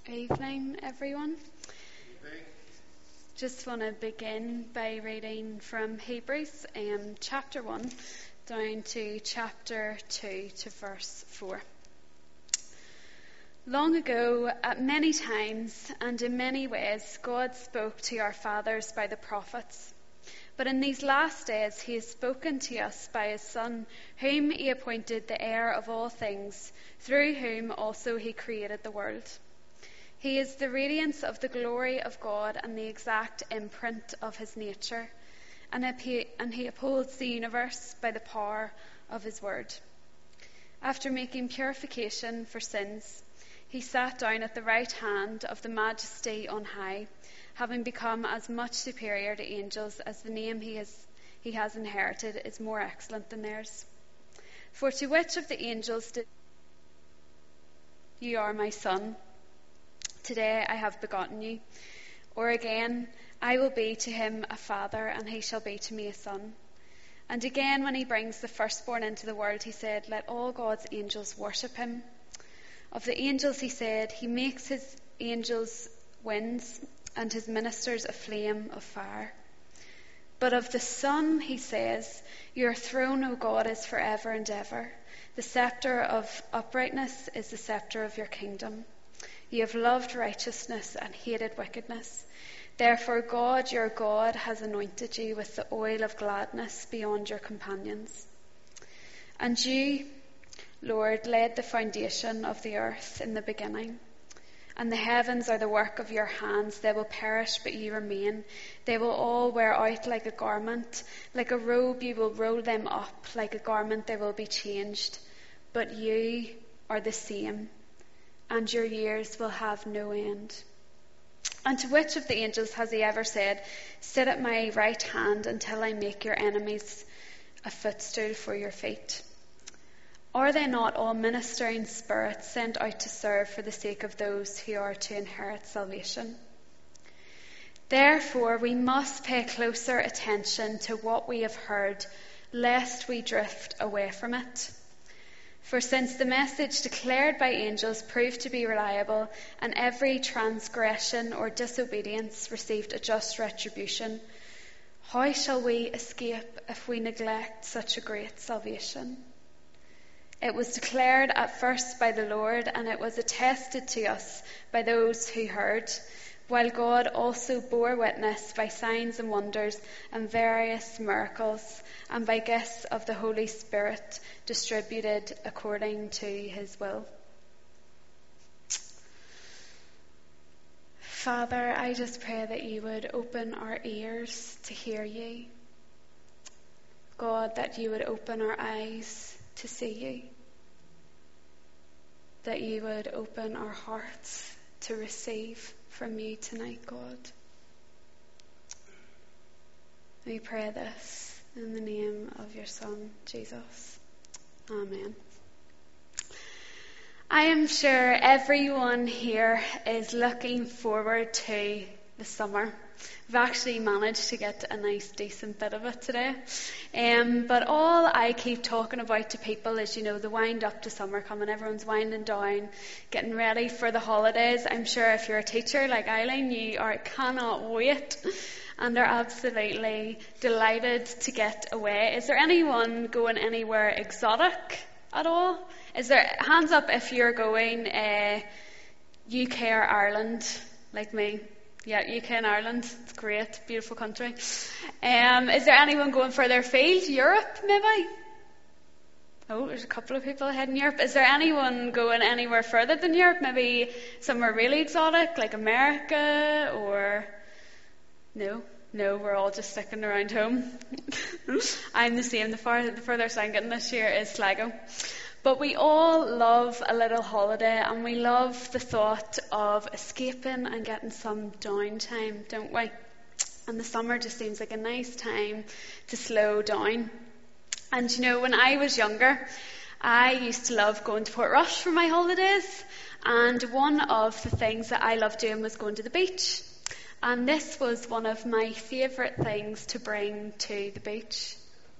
Evening, everyone. Just want to begin by reading from Hebrews chapter 1 down to chapter 2 to verse 4. Long ago, at many times and in many ways, God spoke to our fathers by the prophets. But in these last days he has spoken to us by his Son, whom he appointed the heir of all things, through whom also he created the world. He is the radiance of the glory of God and the exact imprint of his nature, and he upholds the universe by the power of his word. After making purification for sins, he sat down at the right hand of the Majesty on high, having become as much superior to angels as the name he has inherited is more excellent than theirs. For to which of the angels did "You are my son, today I have begotten you"? Or again, "I will be to him a father, and he shall be to me a son"? And again, when he brings the firstborn into the world, he said, "Let all God's angels worship him." Of the angels he said, "He makes his angels winds and his ministers a flame of fire." But of the Son he says, "Your throne, O God, is forever and ever. The scepter of uprightness is the scepter of your kingdom. You have loved righteousness and hated wickedness. Therefore God, your God, has anointed you with the oil of gladness beyond your companions. And you, Lord, laid the foundation of the earth in the beginning. And the heavens are the work of your hands. They will perish, but you remain. They will all wear out like a garment. Like a robe you will roll them up. Like a garment they will be changed. But you are the same, and your years will have no end." And to which of the angels has he ever said, "Sit at my right hand until I make your enemies a footstool for your feet"? Are they not all ministering spirits sent out to serve for the sake of those who are to inherit salvation? Therefore we must pay closer attention to what we have heard, lest we drift away from it. For since the message declared by angels proved to be reliable, and every transgression or disobedience received a just retribution, how shall we escape if we neglect such a great salvation? It was declared at first by the Lord, and it was attested to us by those who heard, while God also bore witness by signs and wonders and various miracles, and by gifts of the Holy Spirit distributed according to his will. Father, I just pray that you would open our ears to hear you. God, that you would open our eyes to see you. That you would open our hearts to receive from you tonight, God. We pray this in the name of your Son, Jesus. Amen. I am sure everyone here is looking forward to the summer. We've actually managed to get a nice decent bit of it today. But all I keep talking about to people is, the wind up to summer coming. Everyone's winding down, getting ready for the holidays. I'm sure if you're a teacher like Eileen, you cannot wait and are absolutely delighted to get away. Is there anyone going anywhere exotic at all? Is there hands up if you're going UK or Ireland like me? Yeah, UK and Ireland. It's great. Beautiful country. Is there anyone going further afield? Europe, maybe? Oh, there's a couple of people heading Europe. Is there anyone going anywhere further than Europe? Maybe somewhere really exotic, like America, or... No, we're all just sticking around home. I'm the same. The furthest I'm getting this year is Sligo. But we all love a little holiday, and we love the thought of escaping and getting some downtime, don't we? And the summer just seems like a nice time to slow down. And when I was younger, I used to love going to Portrush for my holidays. And one of the things that I loved doing was going to the beach. And this was one of my favourite things to bring to the beach.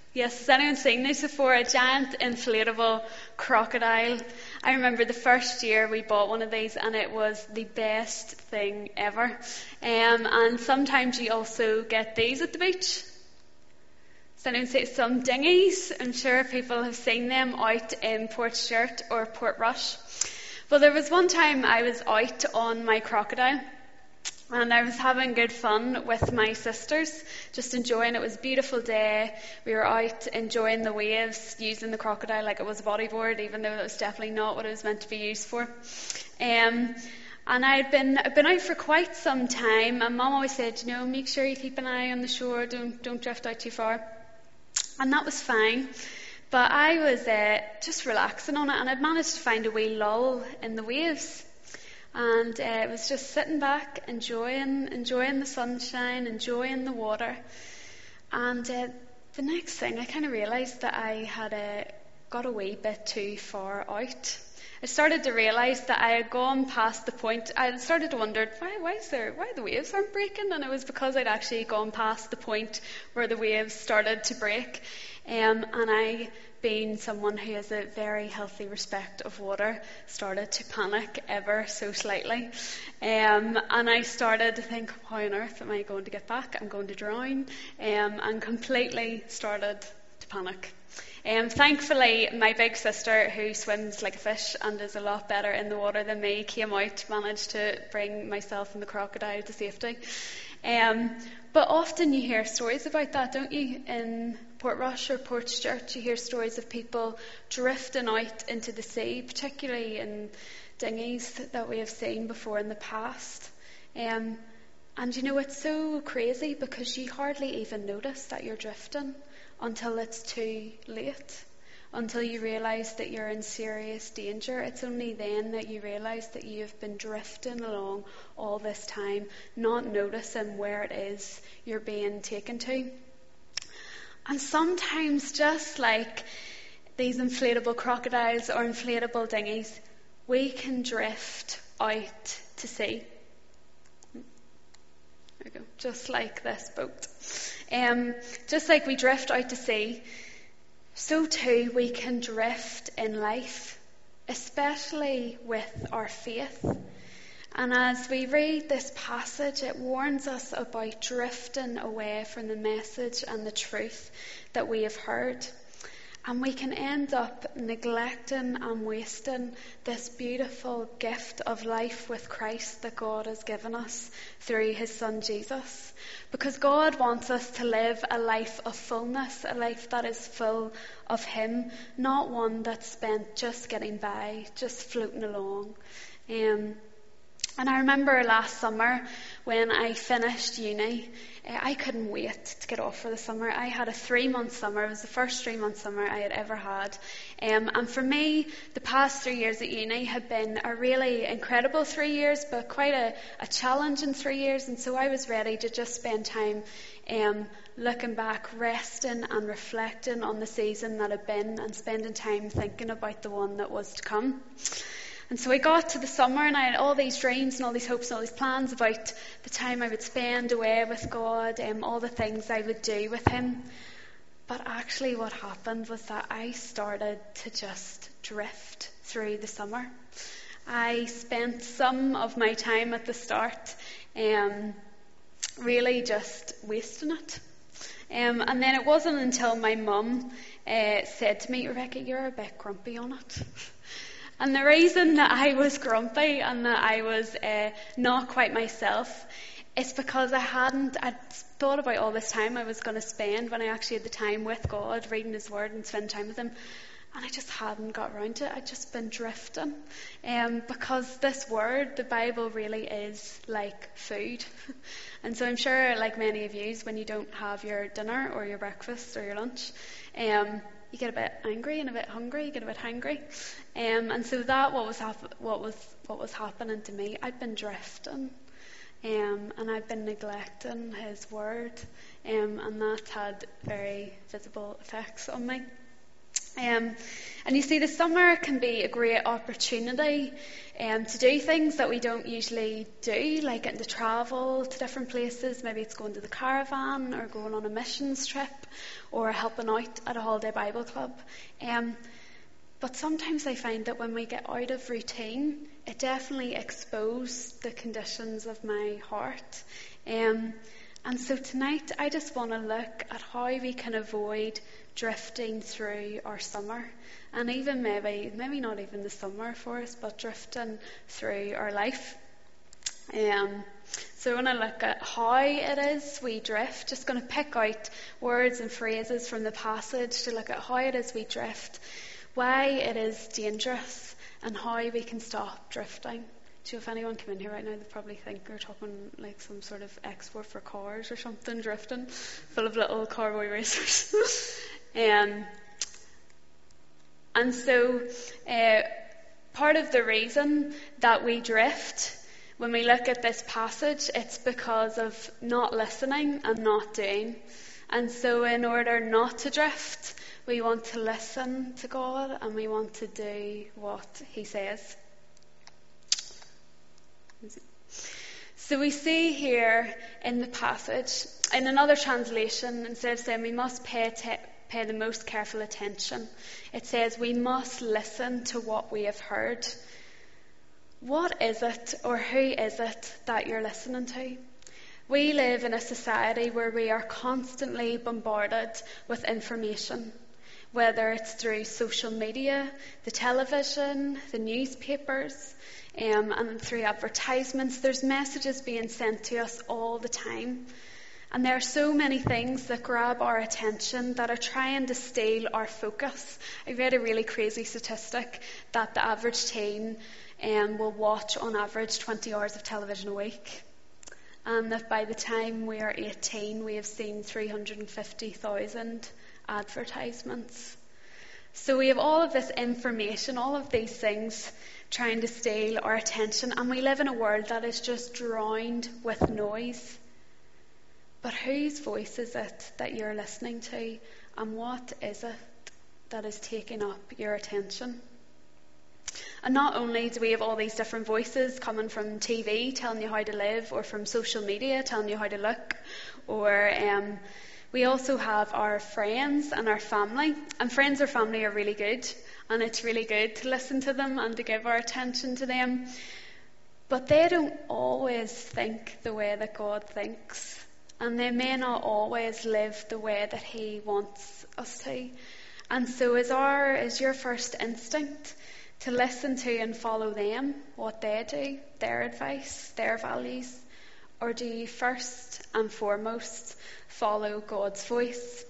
Yes, has anyone seen this before? A giant inflatable crocodile. I remember the first year we bought one of these and it was the best thing ever. And sometimes you also get these at the beach. Has anyone seen some dinghies? I'm sure people have seen them out in Portstewart or Portrush. Well, there was one time I was out on my crocodile. And I was having good fun with my sisters, just enjoying it. It was a beautiful day. We were out enjoying the waves, using the crocodile like it was a bodyboard, even though that was definitely not what it was meant to be used for. And I'd been out for quite some time, and Mum always said, make sure you keep an eye on the shore, don't drift out too far. And that was fine. But I was just relaxing on it, and I'd managed to find a wee lull in the waves. And it was just sitting back, enjoying the sunshine, enjoying the water. And the next thing, I kind of realised that I had got a wee bit too far out. I started to realise that I had gone past the point. I had started to wonder, why the waves aren't breaking? And it was because I'd actually gone past the point where the waves started to break. And I, being someone who has a very healthy respect of water, started to panic ever so slightly. And I started to think, how on earth am I going to get back? I'm going to drown. And completely started to panic. Thankfully, my big sister, who swims like a fish and is a lot better in the water than me, came out, managed to bring myself and the crocodile to safety. But often you hear stories about that, don't you? In Portrush or Portstewart, you hear stories of people drifting out into the sea, particularly in dinghies that we have seen before in the past. And it's so crazy because you hardly even notice that you're drifting until it's too late, until you realise that you're in serious danger. It's only then that you realise that you have been drifting along all this time, not noticing where it is you're being taken to. And sometimes, just like these inflatable crocodiles or inflatable dinghies, we can drift out to sea. There we go. Just like this boat. Just like we drift out to sea, so too we can drift in life, especially with our faith. And as we read this passage, it warns us about drifting away from the message and the truth that we have heard. And we can end up neglecting and wasting this beautiful gift of life with Christ that God has given us through his Son Jesus. Because God wants us to live a life of fullness, a life that is full of him, not one that's spent just getting by, just floating along. And I remember last summer when I finished uni, I couldn't wait to get off for the summer. I had a 3-month summer. It was the first 3-month summer I had ever had. And for me, the past 3 years at uni had been a really incredible 3 years, but quite a challenging 3 years. And so I was ready to just spend time looking back, resting and reflecting on the season that had been and spending time thinking about the one that was to come. And so I got to the summer and I had all these dreams and all these hopes and all these plans about the time I would spend away with God, all the things I would do with him. But actually what happened was that I started to just drift through the summer. I spent some of my time at the start really just wasting it. And then it wasn't until my mum said to me, "Rebecca, you're a bit grumpy on it." And the reason that I was grumpy and that I was not quite myself is because I'd thought about all this time I was going to spend when I actually had the time with God, reading his word and spending time with him. And I just hadn't got around to it. I'd just been drifting. Because this word, the Bible, really is like food. And so I'm sure, like many of you, when you don't have your dinner or your breakfast or your lunch, you get a bit angry and a bit hungry, you get a bit hangry. And so that what was happening to me. I'd been drifting. And I'd been neglecting his word. And that had very visible effects on me. And you see, the summer can be a great opportunity to do things that we don't usually do, like getting to travel to different places. Maybe it's going to the caravan or going on a missions trip or helping out at a holiday Bible club. But sometimes I find that when we get out of routine, it definitely exposes the conditions of my heart. And so tonight I just want to look at how we can avoid drifting through our summer, and even maybe not even the summer for us, but drifting through our life. So I want to look at how it is we drift. Just going to pick out words and phrases from the passage to look at how it is we drift, why it is dangerous, and how we can stop drifting. So if anyone came in here right now, they'd probably think we're talking like some sort of export for cars or something, drifting, full of little cowboy racers. And so part of the reason that we drift when we look at this passage, it's because of not listening and not doing. And so in order not to drift, we want to listen to God and we want to do what He says. So we see here in the passage, in another translation, instead of saying we must pay the most careful attention, it says we must listen to what we have heard. What is it, or who is it that you're listening to? We live in a society where we are constantly bombarded with information, whether it's through social media, the television, the newspapers, and through advertisements. There's messages being sent to us all the time. And there are so many things that grab our attention that are trying to steal our focus. I read a really crazy statistic that the average teen will watch on average 20 hours of television a week. And that by the time we are 18, we have seen 350,000 advertisements. So we have all of this information, all of these things trying to steal our attention, and we live in a world that is just drowned with noise. But whose voice is it that you're listening to, and what is it that is taking up your attention? And not only do we have all these different voices coming from TV telling you how to live, or from social media telling you how to look, or we also have our friends and our family. And friends or family are really good, and it's really good to listen to them and to give our attention to them. But they don't always think the way that God thinks, and they may not always live the way that He wants us to. And so is your first instinct to listen to and follow them, what they do, their advice, their values? Or do you first and foremost follow God's voice?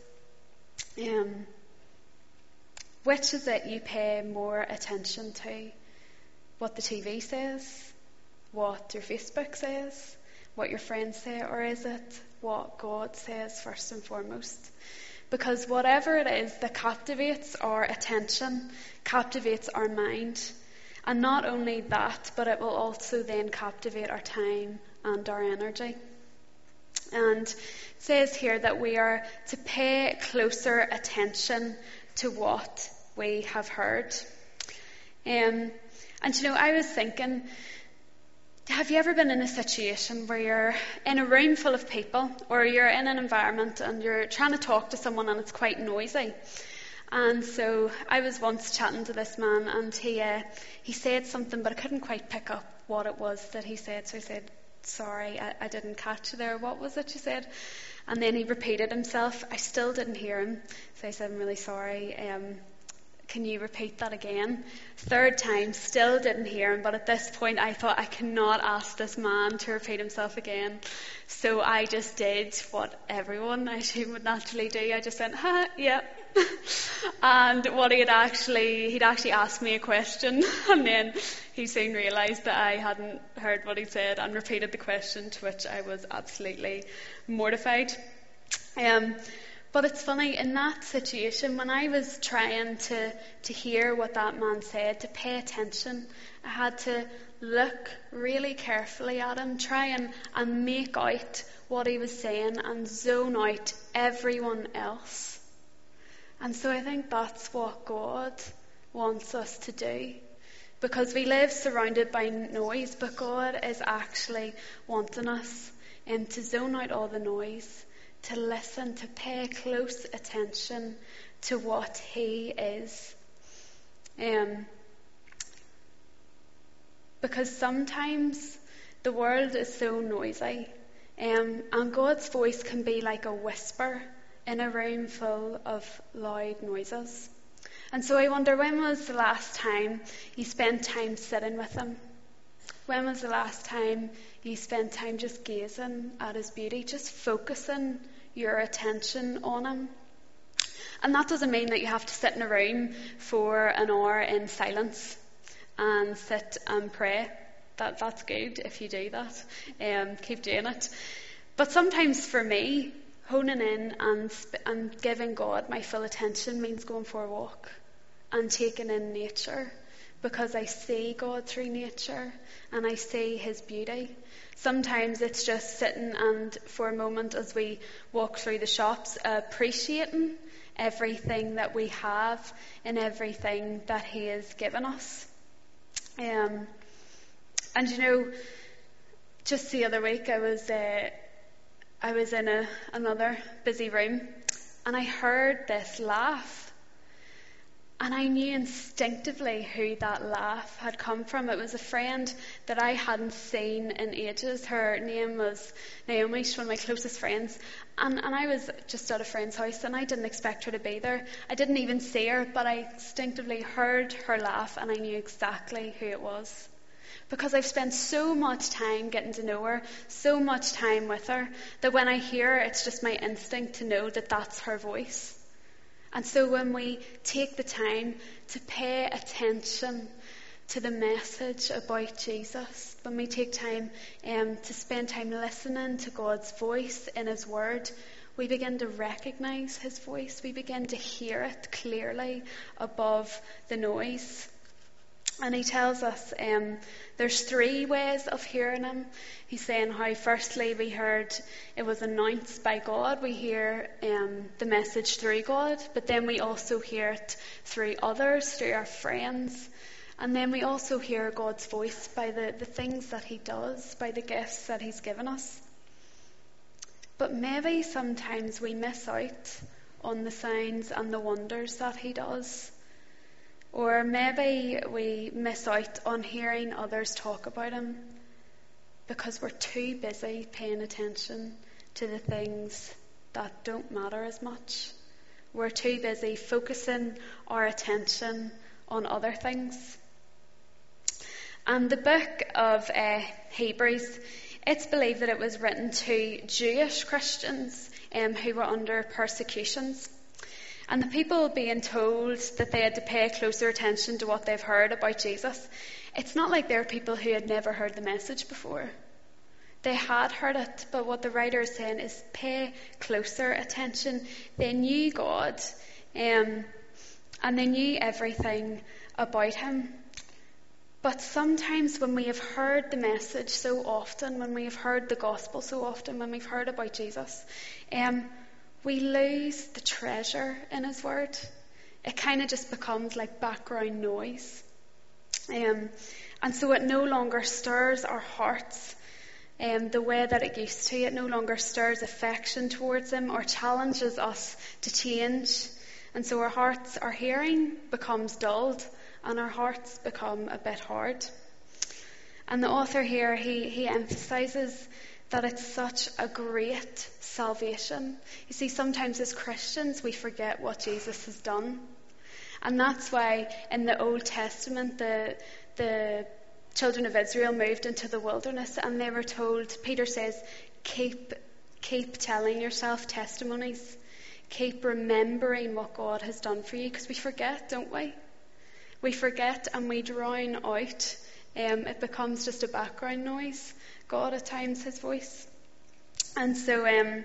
Which is it you pay more attention to? What the TV says? What your Facebook says? What your friends say? Or is it what God says first and foremost? Because whatever it is that captivates our attention, captivates our mind. And not only that, but it will also then captivate our time and our energy. And it says here that we are to pay closer attention to what we have heard. And I was thinking, have you ever been in a situation where you're in a room full of people, or you're in an environment and you're trying to talk to someone and it's quite noisy? And so I was once chatting to this man, and he said something, but I couldn't quite pick up what it was that he said. So I said, sorry, I didn't catch there. What was it you said? And then he repeated himself. I still didn't hear him. So I said, I'm really sorry. Can you repeat that again? Third time, still didn't hear him. But at this point, I thought, I cannot ask this man to repeat himself again. So I just did what everyone, I assume, would naturally do. I just went, yeah. And what he'd actually asked me a question, and then he soon realised that I hadn't heard what he said and repeated the question, to which I was absolutely mortified. But it's funny, in that situation, when I was trying to hear what that man said, to pay attention, I had to look really carefully at him, try and make out what he was saying, and zone out everyone else. And so I think that's what God wants us to do. Because we live surrounded by noise, but God is actually wanting us to zone out all the noise, to listen, to pay close attention to what He is. Because sometimes the world is so noisy, and God's voice can be like a whisper in a room full of loud noises. And so I wonder, when was the last time you spent time sitting with Him? When was the last time you spent time just gazing at His beauty, just focusing your attention on Him? And that doesn't mean that you have to sit in a room for an hour in silence and sit and pray. That's good if you do that. Keep doing it. But sometimes for me, honing in and giving God my full attention means going for a walk and taking in nature, because I see God through nature and I see His beauty. Sometimes it's just sitting and for a moment as we walk through the shops, appreciating everything that we have and everything that He has given us. And just the other week I was in another busy room, and I heard this laugh. And I knew instinctively who that laugh had come from. It was a friend that I hadn't seen in ages. Her name was Naomi. She's one of my closest friends. And I was just at a friend's house, and I didn't expect her to be there. I didn't even see her, but I instinctively heard her laugh, and I knew exactly who it was. Because I've spent so much time getting to know her, so much time with her, that when I hear her, it's just my instinct to know that that's her voice. And so when we take the time to pay attention to the message about Jesus, when we take time to spend time listening to God's voice in His Word, we begin to recognise His voice. We begin to hear it clearly above the noise. And He tells us there's 3 ways of hearing Him. He's saying how firstly we heard it was announced by God. We hear the message through God, but then we also hear it through others, through our friends. And then we also hear God's voice by the things that He does, by the gifts that He's given us. But maybe sometimes we miss out on the signs and the wonders that He does. Or maybe we miss out on hearing others talk about Him because we're too busy paying attention to the things that don't matter as much. We're too busy focusing our attention on other things. And the book of Hebrews, it's believed that it was written to Jewish Christians who were under persecutions. And the people being told that they had to pay closer attention to what they've heard about Jesus, it's not like they're people who had never heard the message before. They had heard it, but what the writer is saying is pay closer attention. They knew God, and they knew everything about Him. But sometimes when we have heard the message so often, when we have heard the gospel so often, when we've heard about Jesus, we lose the treasure in His Word. It kind of just becomes like background noise. And so it no longer stirs our hearts the way that it used to. It no longer stirs affection towards Him or challenges us to change. And so our hearing becomes dulled and our hearts become a bit hard. And the author here, he emphasises that it's such a great salvation. You see, sometimes as Christians we forget what Jesus has done. And that's why in the Old Testament the children of Israel moved into the wilderness and they were told, Peter says, keep telling yourself testimonies. Keep remembering what God has done for you, because we forget, don't we? We forget and we drown out. It becomes just a background noise. God at times, His voice. And so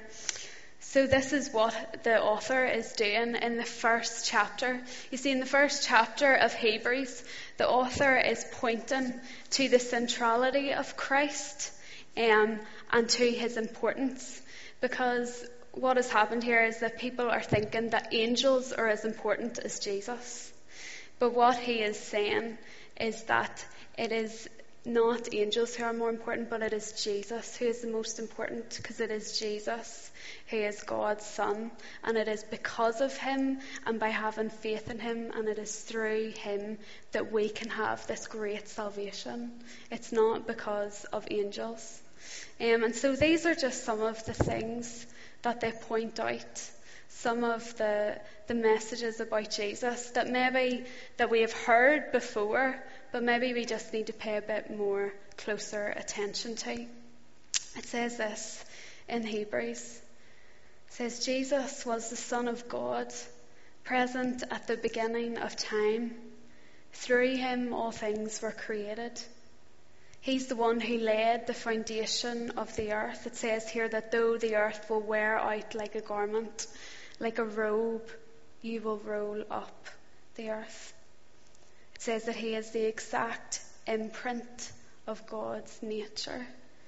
this is what the author is doing in the first chapter. You see, in the first chapter of Hebrews, the author is pointing to the centrality of Christ and to His importance. Because what has happened here is that people are thinking that angels are as important as Jesus. But what he is saying is that it is not angels who are more important, but it is Jesus who is the most important, because it is Jesus who is God's Son, and it is because of him and by having faith in him, and it is through him that we can have this great salvation. It's not because of angels. And so these are just some of the things that they point out, some of the messages about Jesus that maybe that we have heard before, but maybe we just need to pay a bit more closer attention to. It says this in Hebrews. It says, Jesus was the Son of God, present at the beginning of time. Through him all things were created. He's the one who laid the foundation of the earth. It says here that though the earth will wear out like a garment, like a robe, you will roll up the earth. It says that he is the exact imprint of God's nature.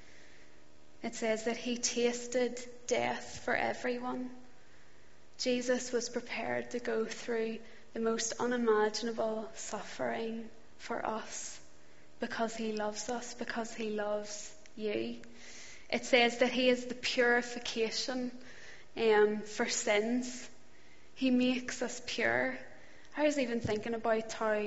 It says that he tasted death for everyone. Jesus was prepared to go through the most unimaginable suffering for us, because he loves us, because he loves you. It says that he is the purification for sins. He makes us pure. I was even thinking about how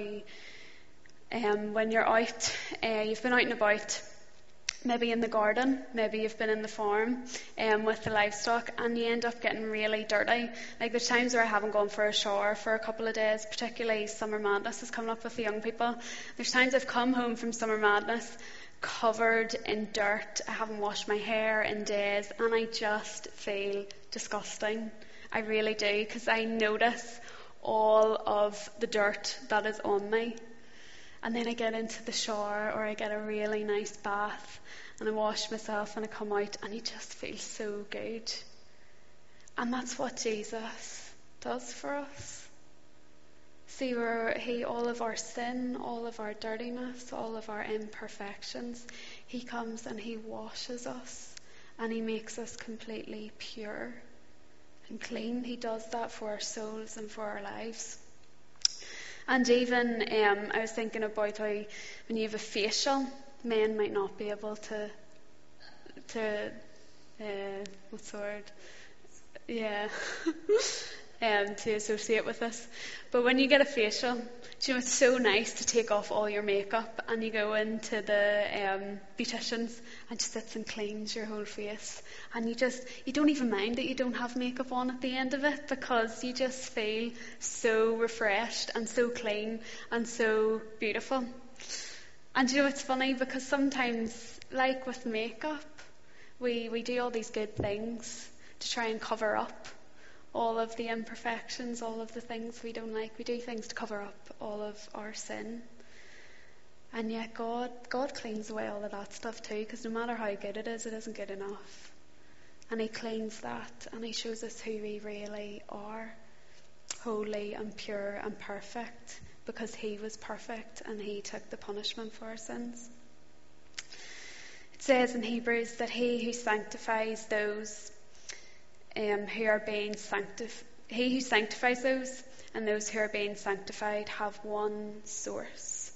when you're out, you've been out and about, maybe in the garden, maybe you've been in the farm with the livestock, and you end up getting really dirty. Like, there's times where I haven't gone for a shower for a couple of days, particularly Summer Madness is coming up with the young people. There's times I've come home from Summer Madness covered in dirt. I haven't washed my hair in days, and I just feel disgusting. I really do, because I notice all of the dirt that is on me. And then I get into the shower, or I get a really nice bath, and I wash myself and I come out, and you just feel so good. And that's what Jesus does for us. See, where all of our sin, all of our dirtiness, all of our imperfections, he comes and he washes us, and he makes us completely pure and clean. He does that for our souls and for our lives. And even, I was thinking about how when you have a facial, men might not be able to what's the word? Yeah. To associate with this. But when you get a facial, do you know, it's so nice to take off all your makeup, and you go into the beauticians and just sits and cleans your whole face, and you don't even mind that you don't have makeup on at the end of it, because you just feel so refreshed and so clean and so beautiful. And you know, it's funny, because sometimes, like with makeup, we do all these good things to try and cover up all of the imperfections, all of the things we don't like. We do things to cover up all of our sin. And yet God cleans away all of that stuff too, because no matter how good it isn't good enough. And he cleans that, and he shows us who we really are, holy and pure and perfect, because he was perfect and he took the punishment for our sins. It says in Hebrews that he who sanctifies those who are being he who sanctifies those and those who are being sanctified have one source.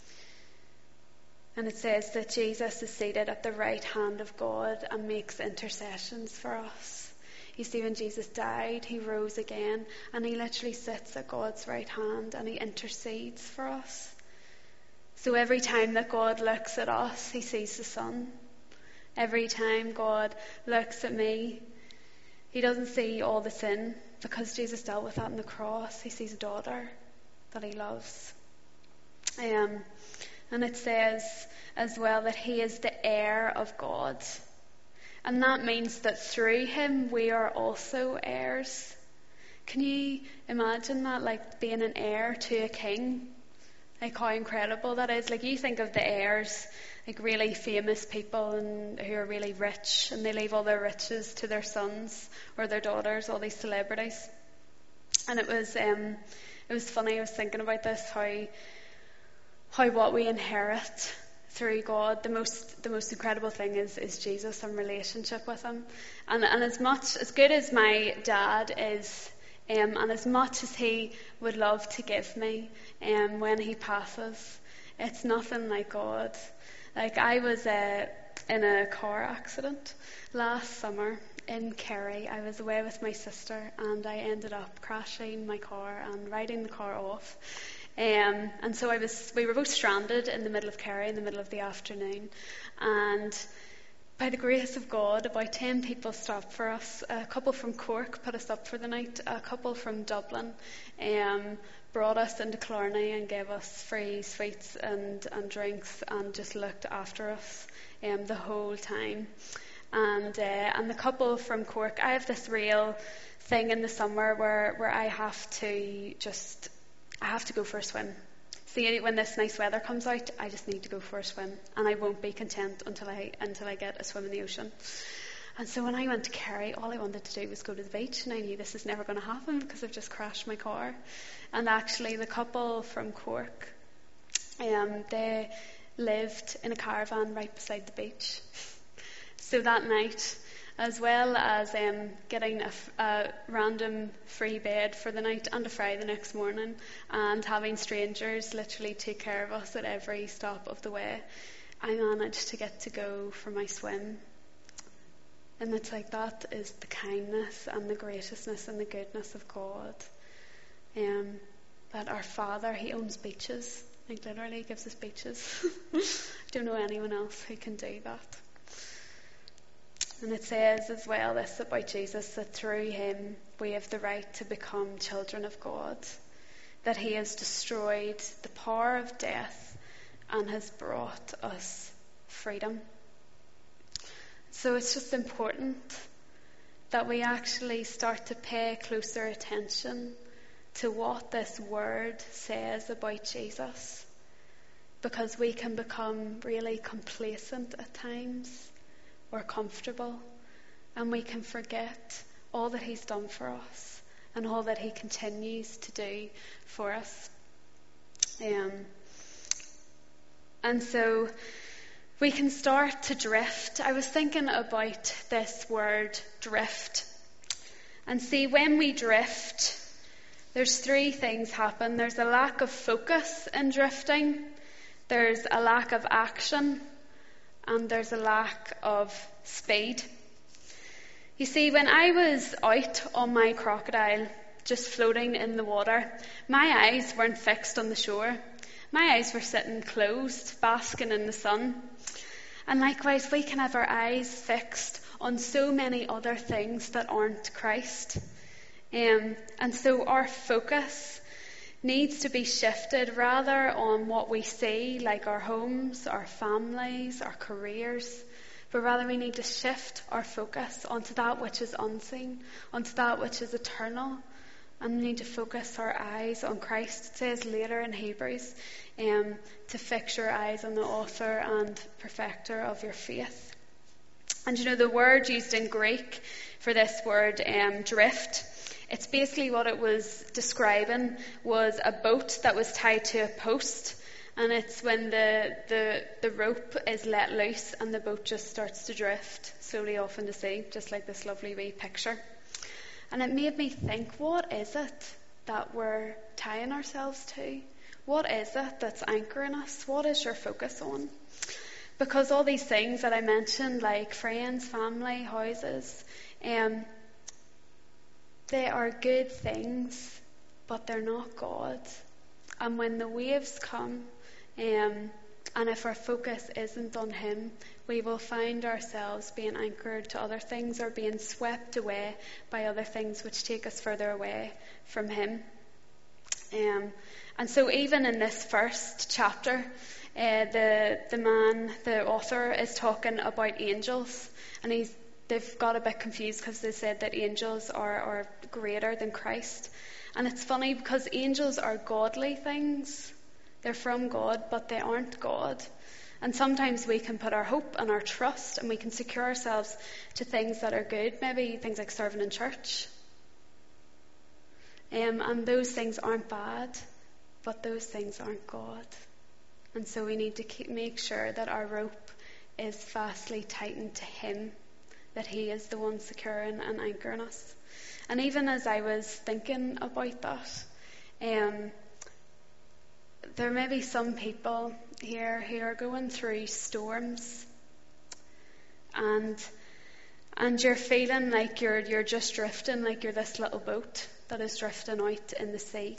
And it says that Jesus is seated at the right hand of God and makes intercessions for us. You see, when Jesus died, he rose again, and he literally sits at God's right hand and he intercedes for us. So every time that God looks at us, he sees the Son. Every time God looks at me, he doesn't see all the sin, because Jesus dealt with that on the cross. He sees a daughter that he loves. And it says as well that he is the heir of God. And that means that through him we are also heirs. Can you imagine that, like being an heir to a king? Like how incredible that is. Like, you think of the heirs, like really famous people and who are really rich, and they leave all their riches to their sons or their daughters, all these celebrities. And it was funny, I was thinking about this, how what we inherit through God, the most incredible thing is Jesus and relationship with him. And as good as my dad is, and as much as he would love to give me when he passes, it's nothing like God. Like, I was in a car accident last summer in Kerry. I was away with my sister and I ended up crashing my car and riding the car off. And so we were both stranded in the middle of Kerry in the middle of the afternoon. And by the grace of God, about 10 people stopped for us. A couple from Cork put us up for the night. A couple from Dublin brought us into Killarney and gave us free sweets and drinks and just looked after us the whole time. And the couple from Cork, I have this real thing in the summer where I have to go for a swim. See, when this nice weather comes out, I just need to go for a swim, and I won't be content until I get a swim in the ocean. And so when I went to Kerry, all I wanted to do was go to the beach, and I knew this is never going to happen because I've just crashed my car. And actually, the couple from Cork, they lived in a caravan right beside the beach. So that night, as well as getting a random free bed for the night and a fry the next morning, and having strangers literally take care of us at every stop of the way, I managed to get to go for my swim. And it's like, that is the kindness and the graciousness and the goodness of God. That our Father, he owns beaches. Like, literally gives us beaches. I don't know anyone else who can do that. And it says as well this about Jesus, that through him we have the right to become children of God, that he has destroyed the power of death and has brought us freedom. So it's just important that we actually start to pay closer attention to what this word says about Jesus, because we can become really complacent at times, or comfortable, and we can forget all that he's done for us and all that he continues to do for us. And so we can start to drift. I was thinking about this word drift, and see, when we drift, there's 3 things happen. There's a lack of focus in drifting, there's a lack of action, and there's a lack of speed. You see, when I was out on my crocodile, just floating in the water, my eyes weren't fixed on the shore. My eyes were sitting closed, basking in the sun. And likewise, we can have our eyes fixed on so many other things that aren't Christ. And so our focus needs to be shifted rather on what we see, like our homes, our families, our careers, but rather we need to shift our focus onto that which is unseen, onto that which is eternal, and we need to focus our eyes on Christ. It says later in Hebrews to fix your eyes on the author and perfecter of your faith. And the word used in Greek for this word, drift, it's basically what it was describing was a boat that was tied to a post, and it's when the rope is let loose and the boat just starts to drift slowly off into sea, just like this lovely wee picture. And it made me think, what is it that we're tying ourselves to? What is it that's anchoring us? What is your focus on? Because all these things that I mentioned, like friends, family, houses, they are good things, but they're not God. And when the waves come, and if our focus isn't on him, we will find ourselves being anchored to other things or being swept away by other things which take us further away from him. And so even in this first chapter, the author is talking about angels, and they've got a bit confused because they said that angels are greater than Christ. And it's funny because angels are godly things. They're from God, but they aren't God. And sometimes we can put our hope and our trust, and we can secure ourselves to things that are good, maybe things like serving in church. And those things aren't bad, but those things aren't God. And so we need to make sure that our rope is fastly tightened to him, that he is the one securing and anchoring us. And even as I was thinking about that, there may be some people here who are going through storms, and you're feeling like you're just drifting, like you're this little boat that is drifting out in the sea.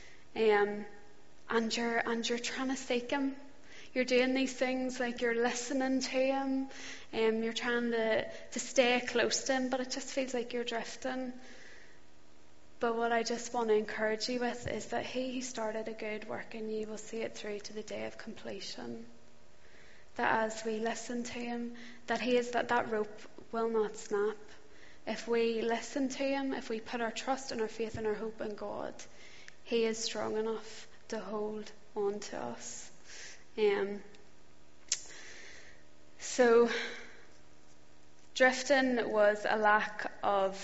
And you're trying to seek him. You're doing these things, like you're listening to him, you're trying to stay close to him, but it just feels like you're drifting. But what I just want to encourage you with is that he who started a good work in you will see it through to the day of completion. That as we listen to him, that rope will not snap. If we listen to him, if we put our trust and our faith and our hope in God, he is strong enough to hold on to us. So drifting was a lack of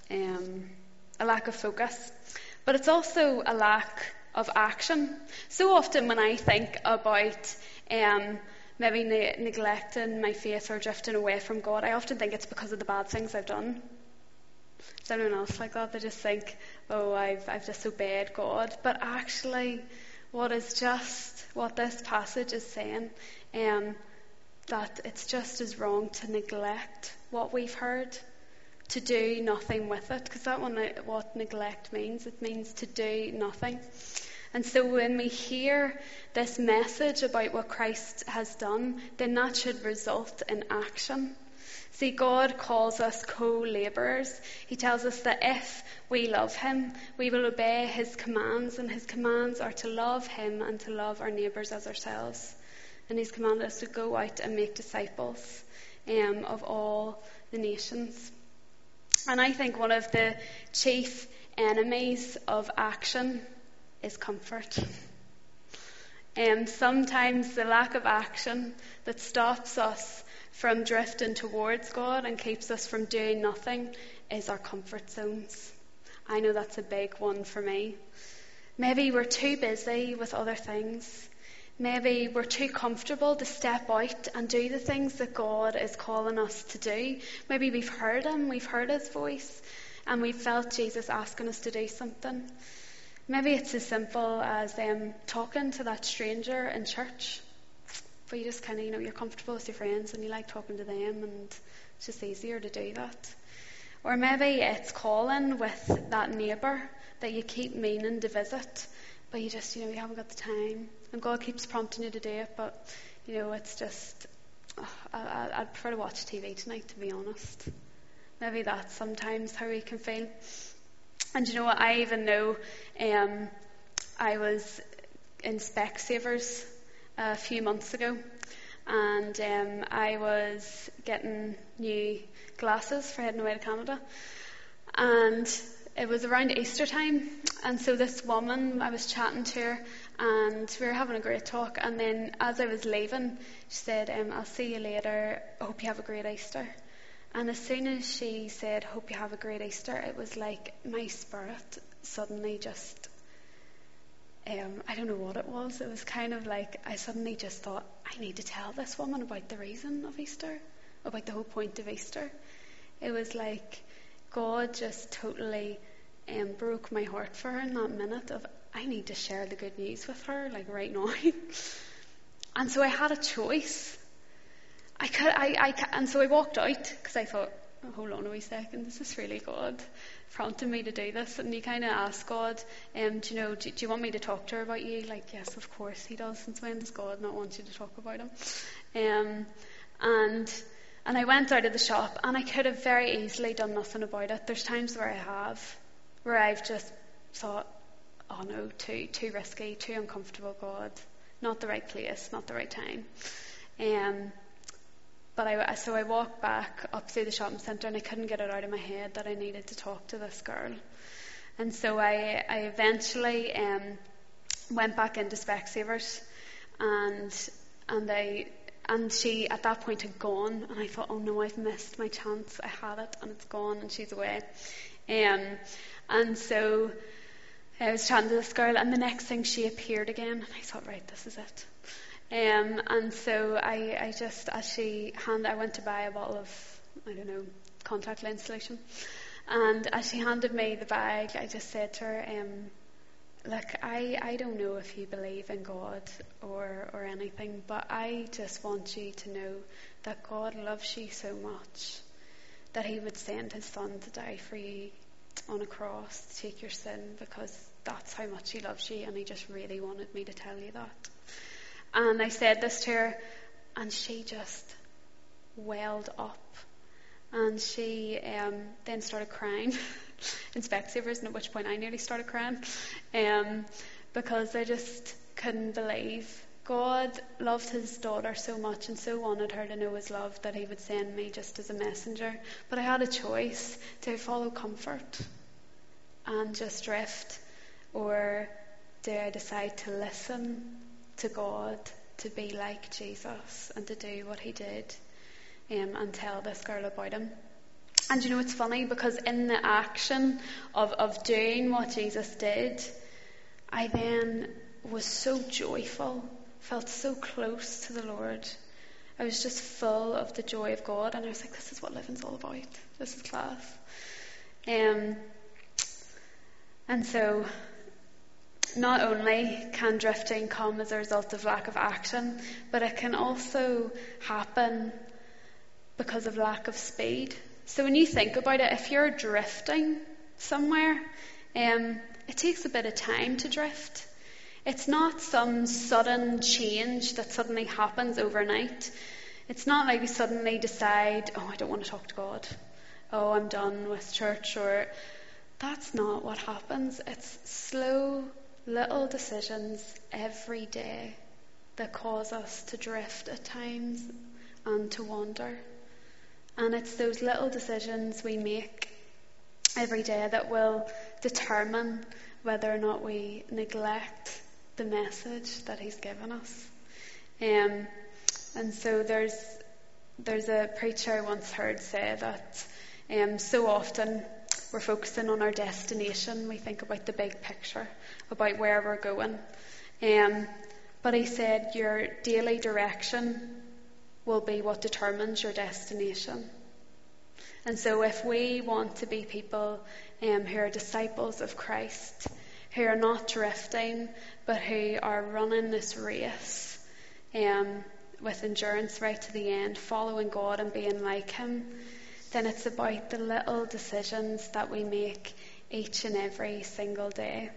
focus, but it's also a lack of action. So often when I think about maybe neglecting my faith or drifting away from God, I often think it's because of the bad things I've done. Is anyone else like that? They just think, oh, I've disobeyed God. But actually, what this passage is saying, that it's just as wrong to neglect what we've heard, to do nothing with it, because that's what neglect means. It means to do nothing. And so when we hear this message about what Christ has done, then that should result in action. See, God calls us co-labourers. He tells us that if we love him, we will obey his commands, and his commands are to love him and to love our neighbours as ourselves. And he's commanded us to go out and make disciples of all the nations. And I think one of the chief enemies of action is comfort. Sometimes the lack of action that stops us from drifting towards God and keeps us from doing nothing is our comfort zones. I know that's a big one for me. Maybe we're too busy with other things. Maybe we're too comfortable to step out and do the things that God is calling us to do. Maybe we've heard him, we've heard his voice, and we've felt Jesus asking us to do something. Maybe it's as simple as talking to that stranger in church. But you just kind of, you're comfortable with your friends and you like talking to them, and it's just easier to do that. Or maybe it's calling with that neighbour that you keep meaning to visit, but you just, you haven't got the time. And God keeps prompting you to do it, but, it's just, I'd prefer to watch TV tonight, to be honest. Maybe that's sometimes how we can feel. And you know what, I even know I was in Specsavers a few months ago, and I was getting new glasses for heading away to Canada, and it was around Easter time, and so this woman, I was chatting to her, and we were having a great talk, and then as I was leaving, she said, I'll see you later, I hope you have a great Easter. And as soon as she said, hope you have a great Easter, it was like my spirit suddenly just, I don't know what it was. It was kind of like I suddenly just thought, I need to tell this woman about the reason of Easter, about the whole point of Easter. It was like God just totally broke my heart for her in that minute of, I need to share the good news with her, like right now. And so I had a choice. And so I walked out because I thought, oh, hold on a wee second, this is really God prompting me to do this. And you kind of ask God, do you want me to talk to her about you? Like, yes, of course he does. Since when does God not want you to talk about him? And I went out of the shop, and I could have very easily done nothing about it. There's times where I've just thought, oh no, too risky, too uncomfortable, God, not the right place, not the right time. So I walked back up through the shopping centre, and I couldn't get it out of my head that I needed to talk to this girl. And so I eventually went back into Specsavers, and she at that point had gone, and I thought, oh no, I've missed my chance. I had it, and it's gone, and she's away. And so I was chatting to this girl, and the next thing she appeared again, and I thought, right, this is it. And so I just, I went to buy a bottle of, contact lens solution. And as she handed me the bag, I just said to her, look, I don't know if you believe in God or anything, but I just want you to know that God loves you so much that he would send his son to die for you on a cross to take your sin, because that's how much he loves you, and he just really wanted me to tell you that. And I said this to her, and she just welled up, and she then started crying in Specsavers, and at which point I nearly started crying, because I just couldn't believe God loved his daughter so much and so wanted her to know his love that he would send me just as a messenger. But I had a choice to follow comfort and just drift, or do I decide to listen to God, to be like Jesus and to do what he did, and tell this girl about him. And it's funny, because in the action of doing what Jesus did, I then was so joyful, felt so close to the Lord. I was just full of the joy of God, and I was like, this is what living's all about. This is class. And so not only can drifting come as a result of lack of action, but it can also happen because of lack of speed. So when you think about it, if you're drifting somewhere, it takes a bit of time to drift. It's not some sudden change that suddenly happens overnight. It's not like you suddenly decide, I don't want to talk to God. I'm done with church. Or that's not what happens. It's slow, little decisions every day that cause us to drift at times and to wander. And it's those little decisions we make every day that will determine whether or not we neglect the message that he's given us. And so there's a preacher I once heard say that so often we're focusing on our destination. We think about the big picture, about where we're going. But he said your daily direction will be what determines your destination. And so if we want to be people who are disciples of Christ, who are not drifting, but who are running this race with endurance right to the end, following God and being like him, then it's about the little decisions that we make each and every single day.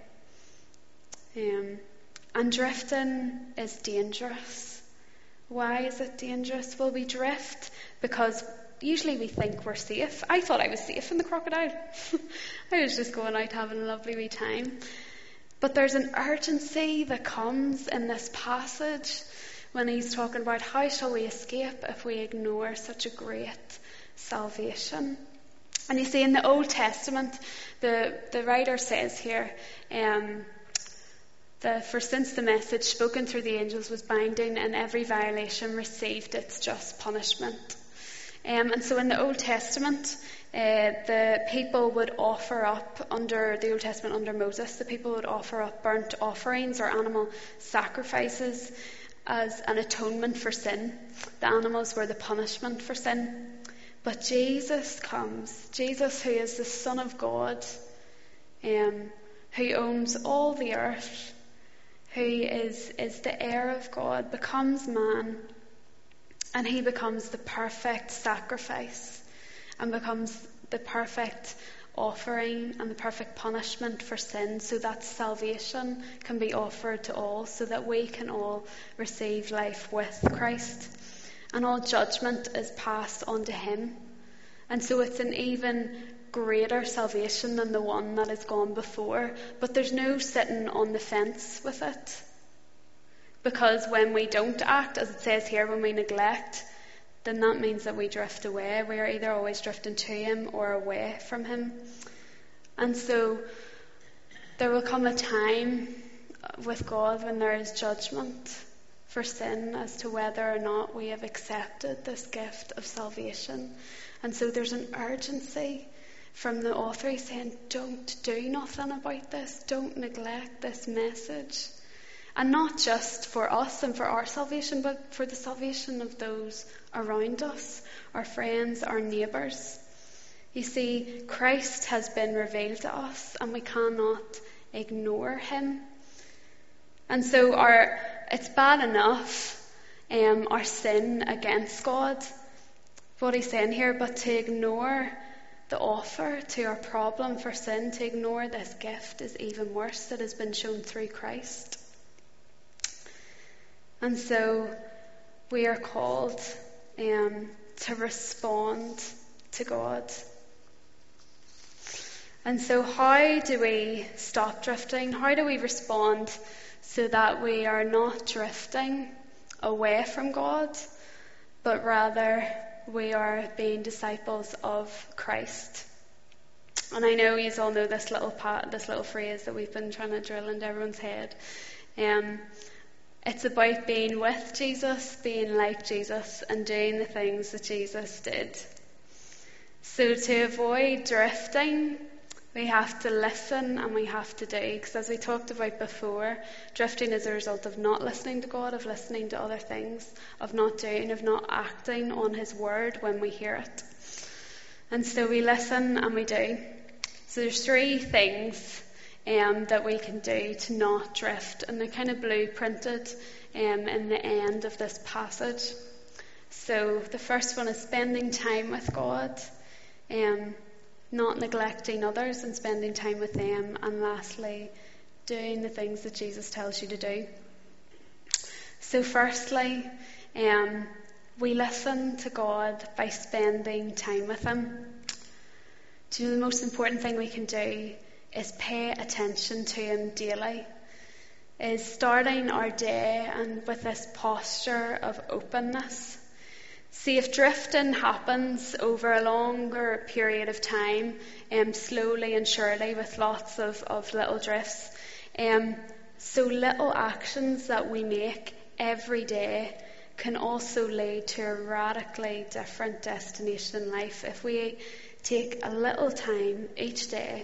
And drifting is dangerous. Why is it dangerous? Well, we drift because usually we think we're safe. I thought I was safe in the crocodile. I was just going out having a lovely wee time. But there's an urgency that comes in this passage when he's talking about how shall we escape if we ignore such a great salvation. And you see, in the Old Testament, the writer says here, for since the message spoken through the angels was binding, and every violation received its just punishment. And so in the Old Testament, the people would offer up, under the Old Testament under Moses, the people would offer up burnt offerings or animal sacrifices as an atonement for sin. The animals were the punishment for sin. But Jesus comes, Jesus, who is the Son of God, who owns all the earth, who is the heir of God, becomes man, and he becomes the perfect sacrifice and becomes the perfect offering and the perfect punishment for sin, so that salvation can be offered to all, so that we can all receive life with Christ. And all judgment is passed on to him. And so it's an even greater salvation than the one that has gone before. But there's no sitting on the fence with it. Because when we don't act, as it says here, when we neglect, then that means that we drift away. We are either always drifting to him or away from him. And so there will come a time with God when there is judgment for sin as to whether or not we have accepted this gift of salvation. And so there's an urgency from the author. He's saying, don't do nothing about this. Don't neglect this message. And not just for us and for our salvation, but for the salvation of those around us, our friends, our neighbours. You see, Christ has been revealed to us and we cannot ignore him. And so it's bad enough, our sin against God, what he's saying here, but to ignore the offer to our problem for sin, to ignore this gift, is even worse, that has been shown through Christ. And so we are called to respond to God. And so how do we stop drifting? How do we respond so that we are not drifting away from God, but rather we are being disciples of Christ? And I know you all know this little phrase that we've been trying to drill into everyone's head. It's about being with Jesus, being like Jesus, and doing the things that Jesus did. So to avoid drifting, we have to listen and we have to do. Because as we talked about before, drifting is a result of not listening to God, of listening to other things, of not doing, of not acting on his word when we hear it. And so we listen and we do. So there's 3 things that we can do to not drift, and they're kind of blueprinted in the end of this passage. So the first one is spending time with God, not neglecting others and spending time with them, and lastly, doing the things that Jesus tells you to do. So firstly, we listen to God by spending time with him. Do you know the most important thing we can do is pay attention to him daily, is starting our day and with this posture of openness. See, if drifting happens over a longer period of time, slowly and surely with lots of little drifts, so little actions that we make every day can also lead to a radically different destination in life. If we take a little time each day,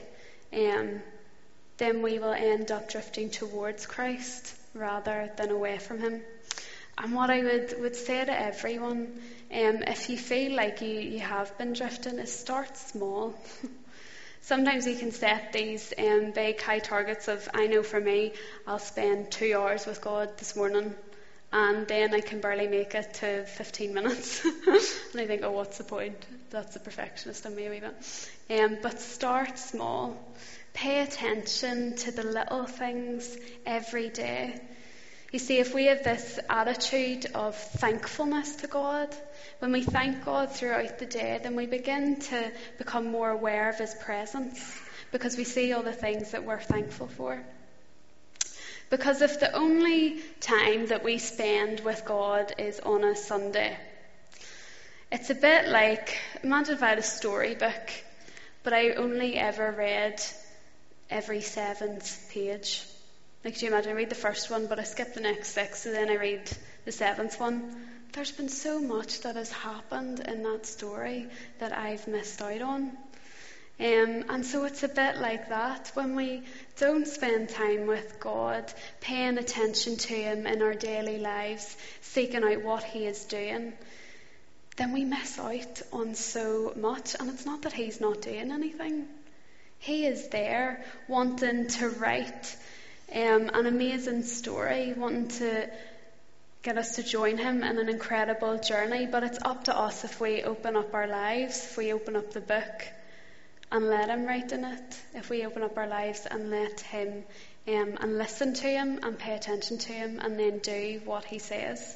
then we will end up drifting towards Christ rather than away from him. And what I would say to everyone, if you feel like you have been drifting, is start small. Sometimes you can set these big high targets of, I know for me, I'll spend 2 hours with God this morning, and then I can barely make it to 15 minutes. And I think, oh, what's the point? That's a perfectionist in me a wee bit. But start small. Pay attention to the little things every day. You see, if we have this attitude of thankfulness to God, when we thank God throughout the day, then we begin to become more aware of his presence, because we see all the things that we're thankful for. Because if the only time that we spend with God is on a Sunday, it's a bit like, imagine if I had a storybook, but I only ever read every 7th page. Like, do you imagine I read the first one, but I skip the next 6, so then I read the 7th one? There's been so much that has happened in that story that I've missed out on. And so it's a bit like that. When we don't spend time with God, paying attention to him in our daily lives, seeking out what he is doing, then we miss out on so much. And it's not that he's not doing anything. He is there wanting to write an amazing story, wanting to get us to join him in an incredible journey. But it's up to us if we open up our lives, if we open up the book and let him write in it, if we open up our lives and let him and listen to him and pay attention to him and then do what he says.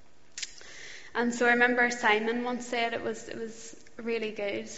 And so I remember Simon once said, it was really good.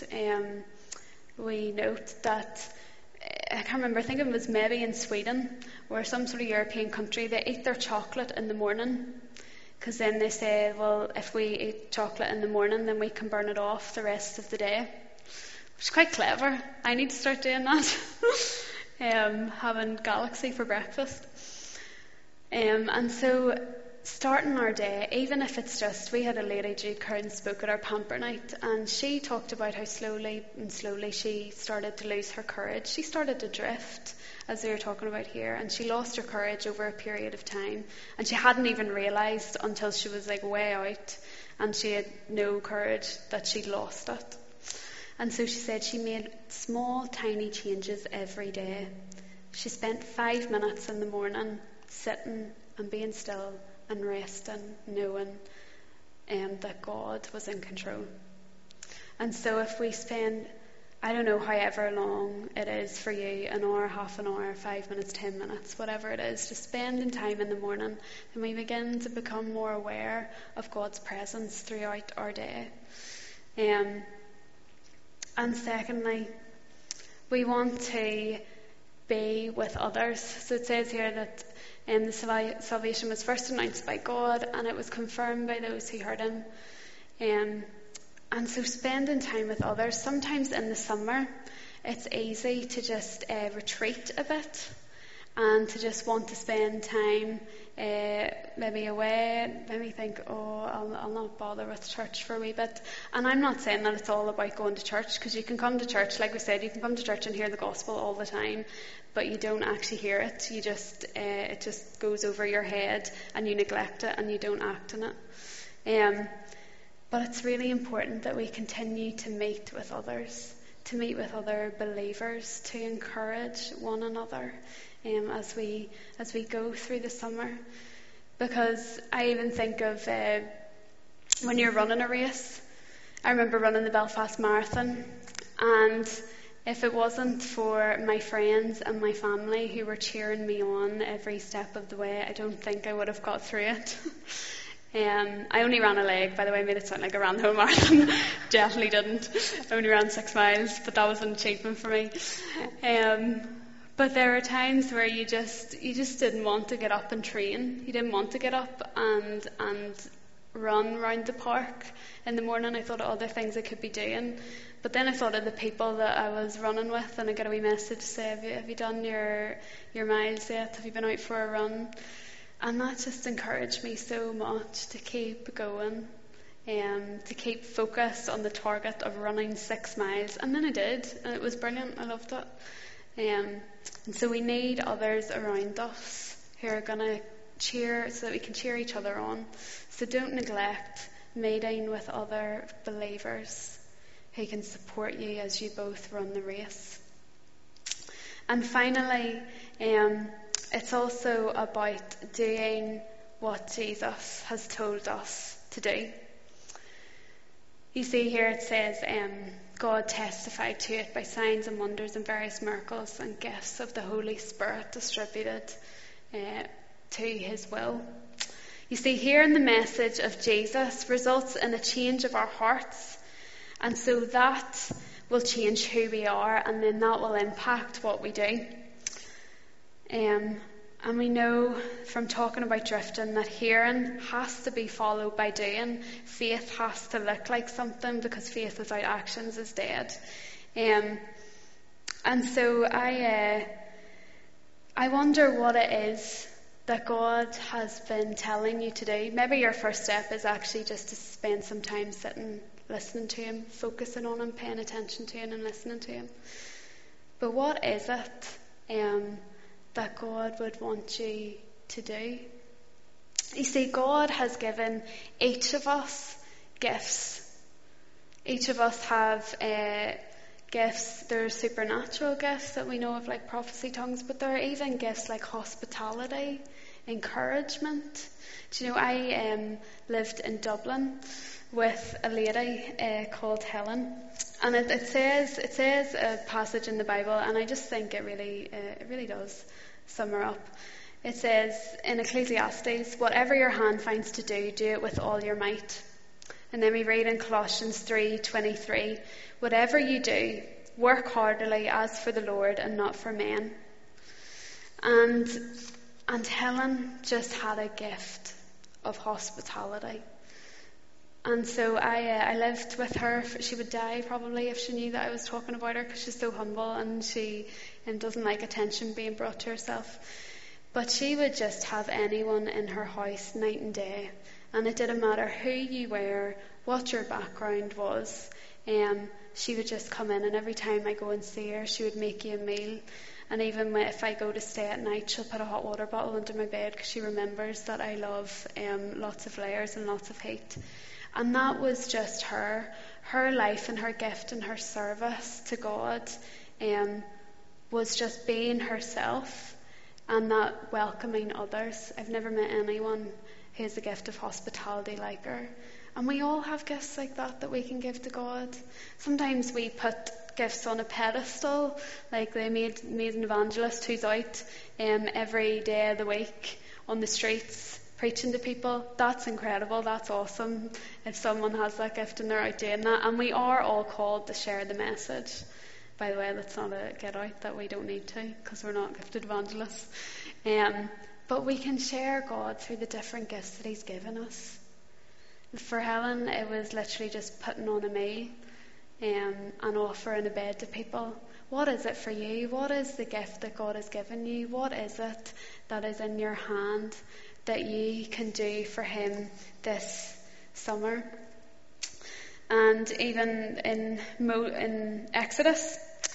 We note that, I can't remember, I think it was maybe in Sweden or some sort of European country, they eat their chocolate in the morning, because then they say, well, if we eat chocolate in the morning, then we can burn it off the rest of the day. Which is quite clever. I need to start doing that. Having Galaxy for breakfast. And so starting our day, even if it's just, we had a lady, Jude Kern, spoke at our pamper night, and she talked about how slowly she started to lose her courage. She started to drift, as we were talking about here, and she lost her courage over a period of time, and she hadn't even realised until she was like way out, and she had no courage that she'd lost it. And so she said she made small, tiny changes every day. She spent 5 minutes in the morning sitting and being still and resting, knowing that God was in control. And so if we spend, I don't know, however long it is for you, an hour, half an hour, 5 minutes, 10 minutes, whatever it is, just spending time in the morning, then we begin to become more aware of God's presence throughout our day. And secondly, we want to be with others. So it says here that the salvation was first announced by God, and it was confirmed by those who heard him. And so spending time with others, sometimes in the summer, it's easy to just retreat a bit and to just want to spend time maybe away, maybe think, I'll not bother with church for a wee bit. And I'm not saying that it's all about going to church, because you can come to church, like we said, you can come to church and hear the gospel all the time, but you don't actually hear it. You just it just goes over your head, and you neglect it, and you don't act on it. But it's really important that we continue to meet with others, to meet with other believers, to encourage one another as we go through the summer. Because I even think of when you're running a race. I remember running the Belfast Marathon, and if it wasn't for my friends and my family who were cheering me on every step of the way, I don't think I would have got through it. I only ran a leg, by the way. I made it sound like I ran the whole marathon. Definitely didn't. I only ran 6 miles, but that was an achievement for me. But there were times where you just didn't want to get up and train. You didn't want to get up and run around the park in the morning. I thought of other things I could be doing. But then I thought of the people that I was running with, and I got a wee message to say, have you done your miles yet? Have you been out for a run? And that just encouraged me so much to keep going, to keep focused on the target of running 6 miles. And then I did, and it was brilliant. I loved it. And so we need others around us who are going to cheer, so that we can cheer each other on. So don't neglect meeting with other believers who can support you as you both run the race. And finally, it's also about doing what Jesus has told us to do. You see here it says, God testified to it by signs and wonders and various miracles and gifts of the Holy Spirit distributed to his will. You see, here in the message of Jesus results in a change of our hearts, and so that will change who we are, and then that will impact what we do. And we know from talking about drifting that hearing has to be followed by doing. Faith has to look like something, because faith without actions is dead. And so I wonder what it is that God has been telling you to do. Maybe your first step is actually just to spend some time sitting, listening to him, focusing on him, paying attention to him and listening to him. But what is it that God would want you to do? You see, God has given each of us gifts. Each of us have gifts. There are supernatural gifts that we know of, like prophecy, tongues, but there are even gifts like hospitality, encouragement. Do you know, I lived in Dublin with a lady called Helen, and it says a passage in the Bible, and I just think it really does sum her up. It says in Ecclesiastes, whatever your hand finds to do, do it with all your might. And then we read in Colossians 3:23, whatever you do, work heartily as for the Lord and not for men. And Helen just had a gift of hospitality. And so I lived with her. She would die probably if she knew that I was talking about her, because she's so humble and she doesn't like attention being brought to herself. But she would just have anyone in her house night and day. And it didn't matter who you were, what your background was. She would just come in, and every time I go and see her, she would make you a meal. And even if I go to stay at night, she'll put a hot water bottle under my bed because she remembers that I love lots of layers and lots of heat. And that was just her life and her gift and her service to God was just being herself and that welcoming others. I've never met anyone who has the gift of hospitality like her. And we all have gifts like that we can give to God. Sometimes we put gifts on a pedestal, like the amazing evangelist who's out every day of the week on the streets preaching to people. That's incredible. That's awesome if someone has that gift and they're out doing that. And we are all called to share the message. By the way, that's not a get out that we don't need to, because we're not gifted evangelists. But we can share God through the different gifts that He's given us. For Helen, it was literally just putting on a meal and offering a bed to people. What is it for you? What is the gift that God has given you? What is it that is in your hand that you can do for Him this summer? And even in Exodus,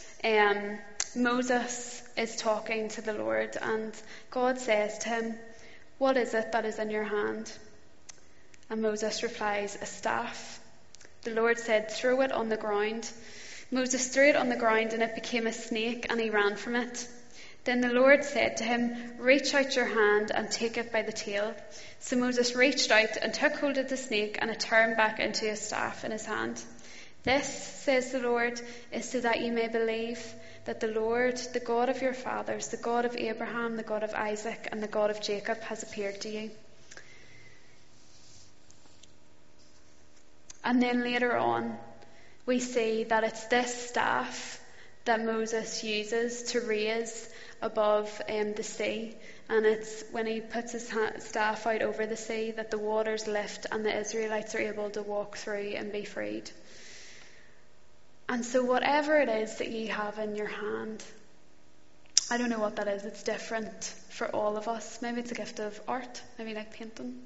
Moses is talking to the Lord, and God says to him, "What is it that is in your hand?" And Moses replies, "A staff." The Lord said, "Throw it on the ground." Moses threw it on the ground, and it became a snake, and he ran from it. Then the Lord said to him, "Reach out your hand and take it by the tail." So Moses reached out and took hold of the snake, and it turned back into a staff in his hand. "This," says the Lord, "is so that you may believe that the Lord, the God of your fathers, the God of Abraham, the God of Isaac, and the God of Jacob, has appeared to you." And then later on, we see that it's this staff that Moses uses to raise above the sea. And it's when he puts his staff out over the sea that the waters lift and the Israelites are able to walk through and be freed. And so whatever it is that you have in your hand, I don't know what that is. It's different for all of us. Maybe it's a gift of art, maybe like painting.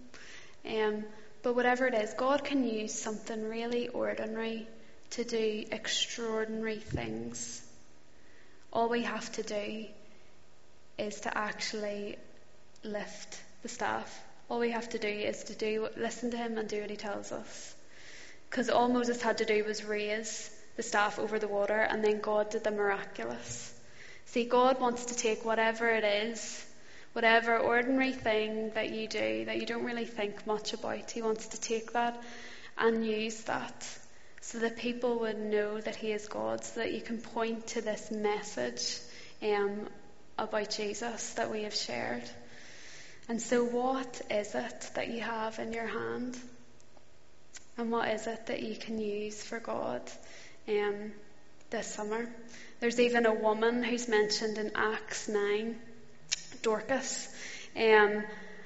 But whatever it is, God can use something really ordinary to do extraordinary things. All we have to do is to actually lift the staff. All we have to do is to listen to Him and do what He tells us. Because all Moses had to do was raise the staff over the water, and then God did the miraculous. See, God wants to take whatever it is, whatever ordinary thing that you do that you don't really think much about, He wants to take that and use that so that people would know that He is God, so that you can point to this message about Jesus that we have shared. And so what is it that you have in your hand? And what is it that you can use for God this summer? There's even a woman who's mentioned in Acts 9, Dorcas, and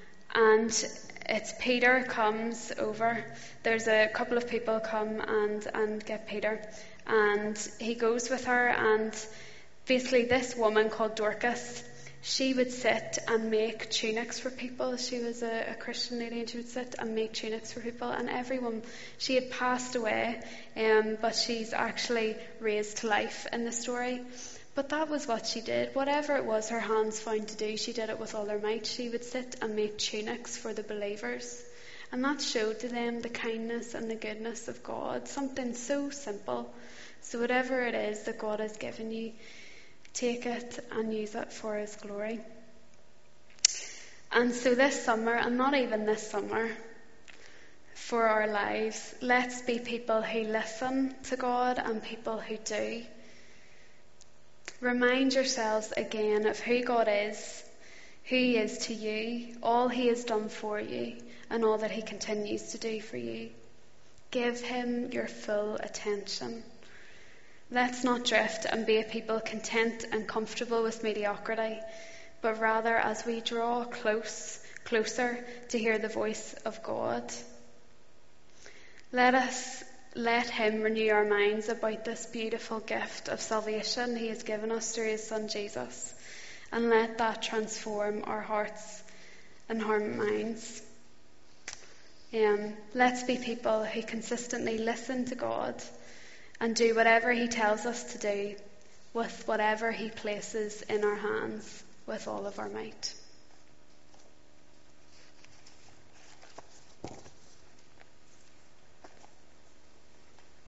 it's Peter comes over. There's a couple of people come and get Peter, and he goes with her, and basically this woman called Dorcas, she would sit and make tunics for people. She was a Christian lady, and she would sit and make tunics for people. And everyone, she had passed away, but she's actually raised to life in the story. But that was what she did. Whatever it was her hands found to do, she did it with all her might. She would sit and make tunics for the believers. And that showed to them the kindness and the goodness of God. Something so simple. So whatever it is that God has given you, take it and use it for His glory. And so this summer, and not even this summer, for our lives, let's be people who listen to God and people who do. Remind yourselves again of who God is, who He is to you, all He has done for you, and all that He continues to do for you. Give Him your full attention. Let's not drift and be a people content and comfortable with mediocrity, but rather as we draw closer to hear the voice of God. Let Him renew our minds about this beautiful gift of salvation He has given us through His Son Jesus. and let that transform our hearts and our minds. Let's be people who consistently listen to God and do whatever he tells us to do with whatever he places in our hands with all of our might.